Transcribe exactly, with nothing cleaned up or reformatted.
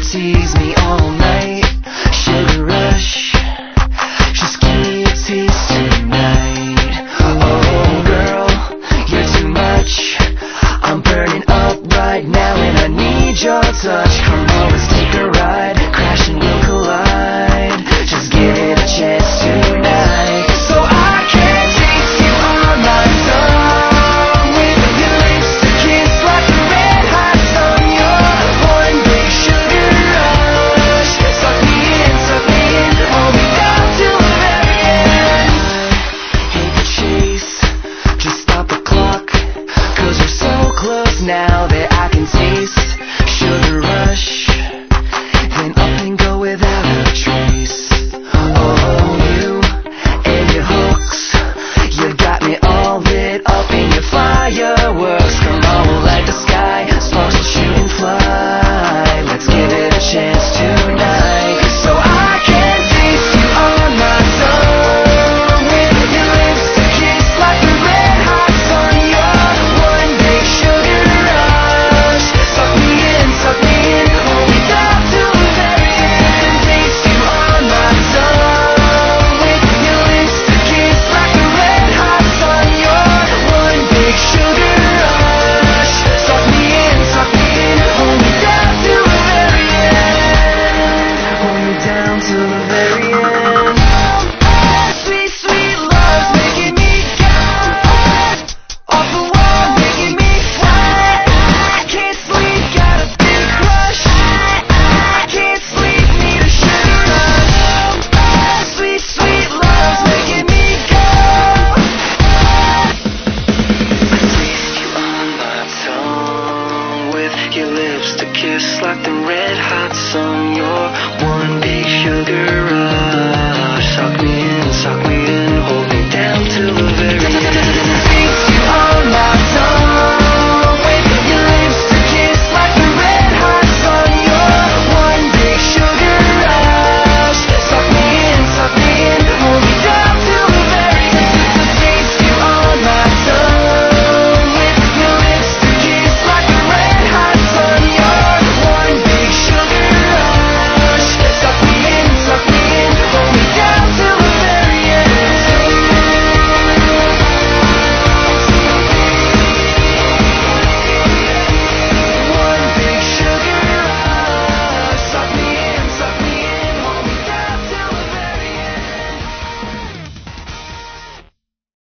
tease me all night. Sugar rush, just give me a taste tonight. Oh girl, you're too much. I'm burning up right now and I need your touch. Come on, let's take a ride. Crash and we'll collide. Just give it a chance tonight. So I can taste you on my tongue. With your lips to kiss like a red hot sun. You're one big sugar rush. Suck me in, suck me in, hold me down till the very end. Hate the chase, just stop the clock. Cause we're so close now that I can taste sugar rush. Then up and go without a trace. Oh, you and your hooks, you got me all lit up in your fireworks. Come on, we'll light the sky, sparks will shoot and fly. Let's give it a chance tonight. So I can taste you on my tongue. With your lips to kiss like a red hot sun. You're one big sugar rush. Suck me in, suck me in, hold me down till the very end. Taste you on my tongue. With your lips to kiss like a red hot sun. You're one big sugar rush. Suck me in, suck me in, hold me down till the very end. Hold me down till the very end.